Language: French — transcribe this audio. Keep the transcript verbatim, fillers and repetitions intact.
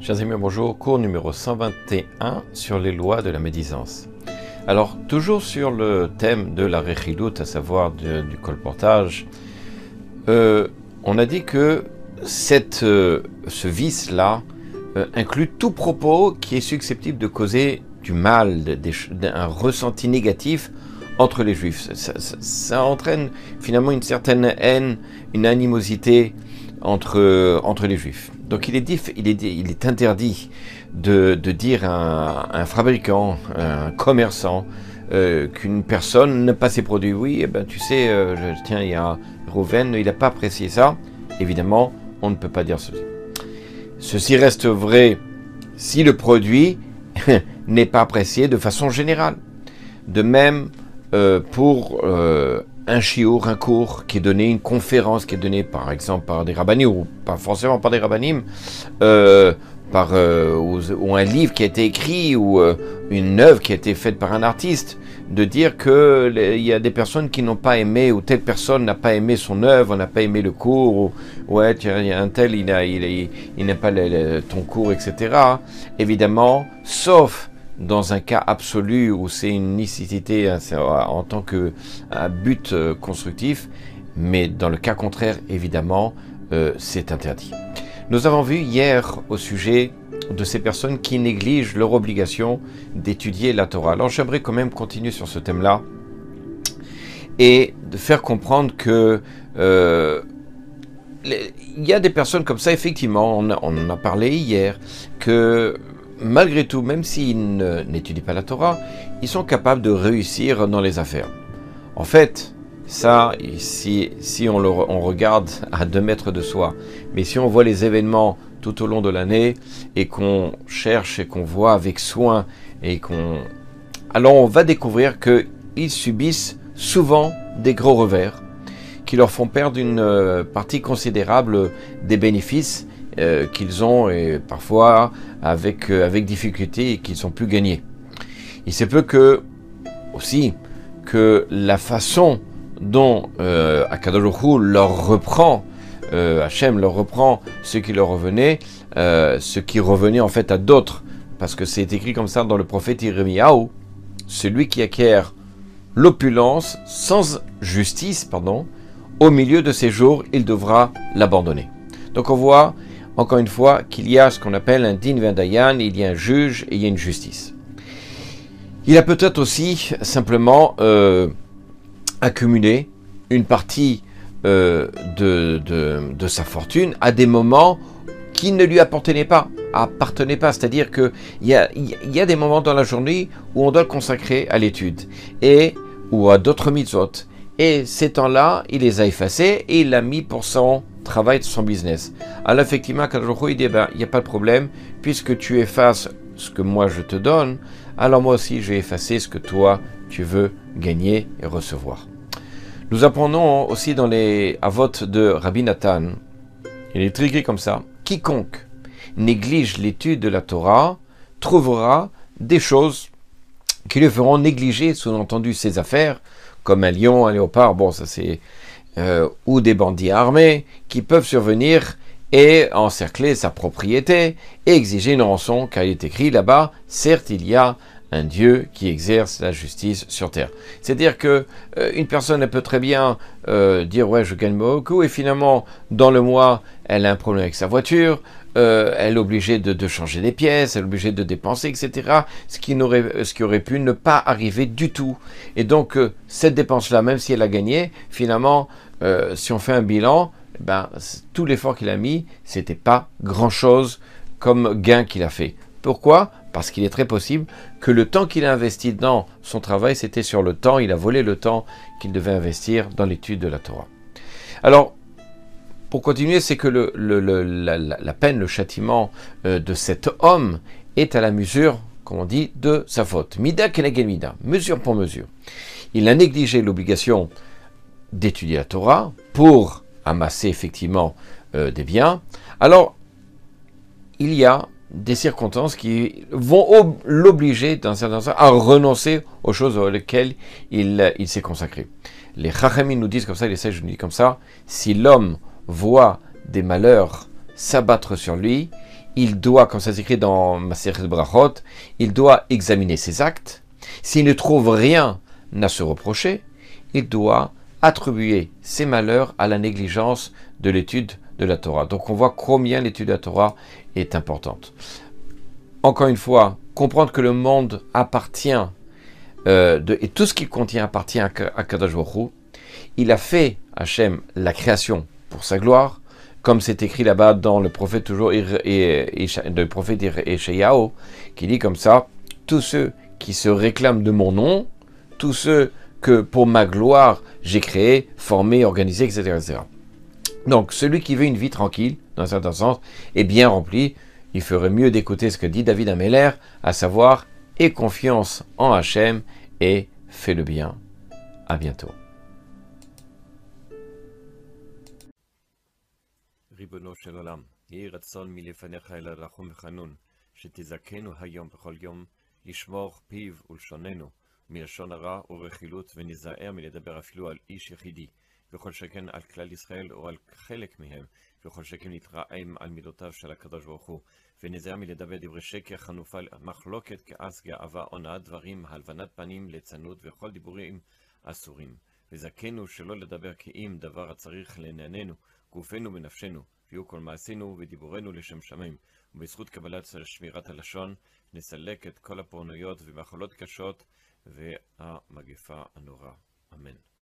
Chers amis, bonjour, cours numéro cent vingt et un sur les lois de la médisance. Alors, toujours sur le thème de la rechilut, à savoir de, du colportage, euh, on a dit que cette, euh, ce vice-là euh, inclut tout propos qui est susceptible de causer du mal, de, de, d'un ressenti négatif entre les juifs. Ça, ça, ça entraîne finalement une certaine haine, une animosité entre, entre les juifs. Donc il est, diff, il est, il est interdit de, de dire à un, un fabricant, un commerçant, euh, qu'une personne n'aime pas ses produits. Oui, eh ben, tu sais, euh, je, tiens, il y a Rouven, il n'a pas apprécié ça. Évidemment, on ne peut pas dire ceci. Ceci reste vrai si le produit n'est pas apprécié de façon générale. De même, euh, pour euh, un chiour, un cours qui est donné, une conférence qui est donnée par exemple par des rabbinim, ou pas forcément par des rabbinim, euh, par, euh, ou, ou un livre qui a été écrit, ou euh, une œuvre qui a été faite par un artiste, de dire qu'il y a des personnes qui n'ont pas aimé, ou telle personne n'a pas aimé son œuvre, n'a pas aimé le cours, ou ouais, tiens, il y a un tel, il n'a il, il, il n'a pas le, le, ton cours, et cetera. Évidemment, sauf dans un cas absolu où c'est une nécessité en tant que un but constructif, mais dans le cas contraire, évidemment, euh, c'est interdit. Nous avons vu hier au sujet de ces personnes qui négligent leur obligation d'étudier la Torah. Alors j'aimerais quand même continuer sur ce thème-là et de faire comprendre que euh, il y a des personnes comme ça, effectivement, on, a, on en a parlé hier, que malgré tout, même s'ils n'étudient pas la Torah, ils sont capables de réussir dans les affaires. En fait, ça, si, si on, le, on regarde à deux mètres de soi, mais si on voit les événements tout au long de l'année et qu'on cherche et qu'on voit avec soin, et qu'on, alors on va découvrir qu'ils subissent souvent des gros revers qui leur font perdre une partie considérable des bénéfices Euh, qu'ils ont, et parfois avec, euh, avec difficulté, et qu'ils ont pu gagner. Il se peut que, aussi, que la façon dont euh, Akadosh Baruch Hu leur reprend, euh, Hachem leur reprend ce qui leur revenait, euh, ce qui revenait en fait à d'autres, parce que c'est écrit comme ça dans le prophète Yirmiyahu, celui qui acquiert l'opulence sans justice, pardon, au milieu de ses jours, il devra l'abandonner. Donc on voit encore une fois qu'il y a ce qu'on appelle un din v'dayan, il y a un juge et il y a une justice. Il a peut-être aussi simplement euh, accumulé une partie euh, de, de, de sa fortune à des moments qui ne lui appartenaient pas, appartenaient pas. C'est-à-dire qu'il y a, il y a des moments dans la journée où on doit le consacrer à l'étude et ou à d'autres mitzvot. Et ces temps-là, il les a effacés et il l'a mis pour son travail de son business. Alors effectivement, quand il dit, ben, il n'y a pas de problème, puisque tu effaces ce que moi je te donne, alors moi aussi je vais effacer ce que toi tu veux gagner et recevoir. Nous apprenons aussi dans les avot de Rabbi Nathan, il est écrit comme ça, quiconque néglige l'étude de la Torah trouvera des choses qui lui feront négliger, sous-entendu, ses affaires, comme un lion, un léopard, bon ça c'est... Euh, ou des bandits armés qui peuvent survenir et encercler sa propriété et exiger une rançon, car il est écrit là-bas, certes il y a un Dieu qui exerce la justice sur terre. C'est-à-dire que euh, une personne elle peut très bien euh, dire ouais je gagne beaucoup et finalement dans le mois elle a un problème avec sa voiture, euh, elle est obligée de, de changer des pièces, elle est obligée de dépenser, et cetera. Ce qui, n'aurait, ce qui aurait pu ne pas arriver du tout. Et donc euh, cette dépense-là, même si elle a gagné, finalement euh, si on fait un bilan, ben, tout l'effort qu'il a mis, c'était pas grand-chose comme gain qu'il a fait. Pourquoi ? Parce qu'il est très possible que le temps qu'il a investi dans son travail, c'était sur le temps, il a volé le temps qu'il devait investir dans l'étude de la Torah. Alors, pour continuer, c'est que le, le, le, la, la peine, le châtiment euh, de cet homme est à la mesure, comme on dit, de sa faute. Mida keneged mida, mesure pour mesure. Il a négligé l'obligation d'étudier la Torah pour amasser effectivement euh, des biens. Alors, il y a des circonstances qui vont l'obliger, dans certains sens, à renoncer aux choses auxquelles il, il s'est consacré. Les Chachamim nous disent comme ça, les sages nous disent comme ça, si l'homme voit des malheurs s'abattre sur lui, il doit, comme ça s'écrit dans Masechet Brachot, il doit examiner ses actes. S'il ne trouve rien à se reprocher, il doit attribuer ses malheurs à la négligence de l'étude de la Torah. Donc on voit combien l'étude de la Torah est importante. Encore une fois, comprendre que le monde appartient, euh, de, et tout ce qu'il contient appartient à, à Kadosh Baruch Hu. Il a fait, Hachem, la création pour sa gloire, comme c'est écrit là-bas dans le prophète toujours et, et, et, le prophète Échaïaou, qui dit comme ça, tous ceux qui se réclament de mon nom, tous ceux que pour ma gloire j'ai créé, formé, organisé, et cetera, et cetera. Donc celui qui veut une vie tranquille, dans un certain sens, et bien remplie, il ferait mieux d'écouter ce que dit David Améler, à savoir, aie confiance en Hachem et fais le bien. À bientôt. ריבונו של עולם, יהי רצון מלפניך אל הרחום וחנון, שתזכנו היום בכל יום, לשמור פיו ולשוננו, מלשון הרע ורכילות, וניזהר מלדבר אפילו על איש יחידי, וכל שכן על כלל ישראל או על חלק מהם, וכל שכן נתרעם על מידותיו של הקדוש ברוך הוא, וניזהר מלדבר דברי שקר, חנופה, מחלוקת, כעס, גאווה, הונאת דברים, הלבנת פנים, ליצנות וכל דיבורים אסורים. וזכנו שלא לדבר כאם דבר הצריך לענייננו, גופנו ונפשנו, ויהיו כל מעשינו ודיבורנו לשם שמיים, ובזכות קבלת שמירת הלשון נסלק את כל הפורענויות ומחלות קשות והמגפה הנורא. אמן.